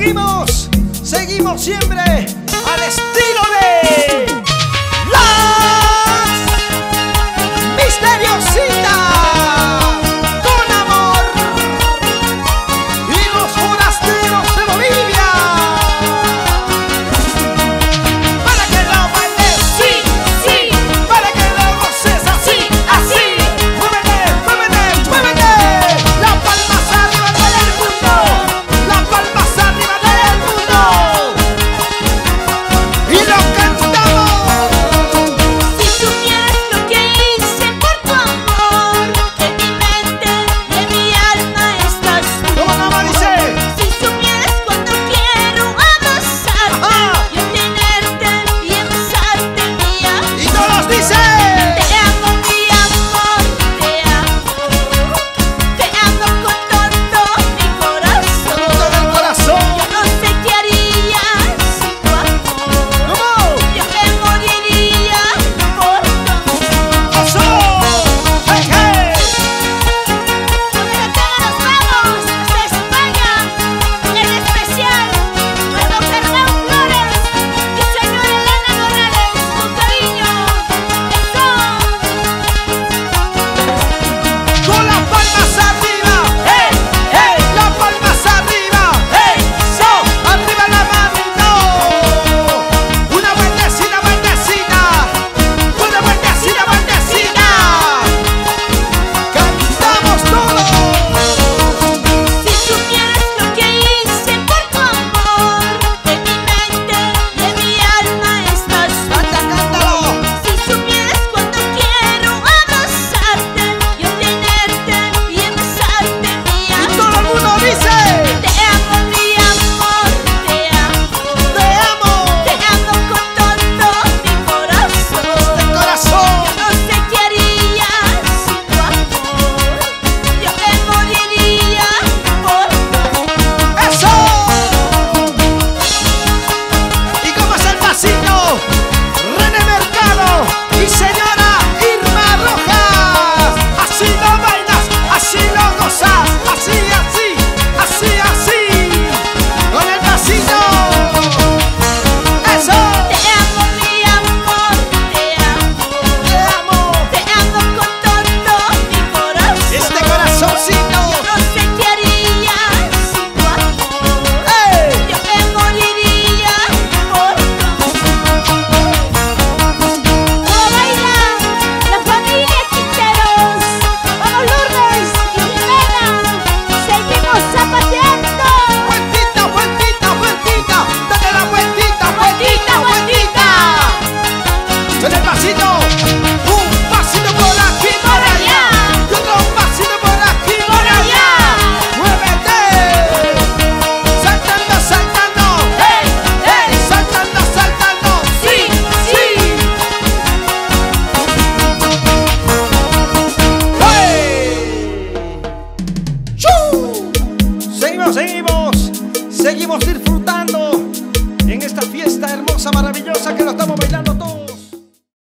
seguimos siempre al estilo de las Misteriositas, con amor, y los forasteros de Bolivia. Para que lo bailes, sí, sí, para que lo goces así, así. Muévete, muévete, muévete. Las palmas arriba del mundo, las palmas arriba del mundo. Y lo cantamos. Si supieras lo que hice por tu amor, en mi mente y en mi alma estás tú. ¿Cómo dice? Si supieras cuando quiero abrazarte, Ajá. yo tenerte y besarte mía. Y todos dicen. Te amo mi amor, te amo. Te amo con todo mi corazón. Todo el corazón. Yo no sé qué haría sin tu amor. ¿Cómo? Yo me moriría por tu amor. ¡Oso! ¡Hey, hey! Con el tema nos vamos desde España, en especial a don Fernán Flores y señora Elena Morales, con cariño. Con las palmas arriba, hey, hey, las palmas arriba, hey, so, arriba la mano. Una vueltecita, vueltecita, una vueltecita, vueltecita. Cantamos todos. Si supieras lo que hice por tu amor, en mi mente y en mi alma estás tú. Canta, cántalo. Si supieras cuando quiero abrazarte, yo tenerte y besarte mía. Y todo el mundo dice. Te amo mi amor, te amo. Te amo, Te amo con todo mi corazón. de corazón. Yo no sé qué haría sin tu amor. Yo me moriría por tu amor. ¡Eso! ¿Y cómo es el pasito? René Mercado y señora Irma Rojas. Así lo bailas, así lo gozas, así, así, así, así. Con el pasito. ¡Eso! Te amo mi amor, te amo. Te amo. Te amo con todo mi corazón. Este corazoncito. Yo no sé qué haría sin tu amor. ¡Ey! Yo me moriría por tu amor. ¿Cómo bailan la familia Quinteros? Vamos Lourdes y Jimena, seguimos zapateando. Vueltita, vueltita, vueltita. Dale la vueltita, vueltita, vueltita. Con el pasito. 1,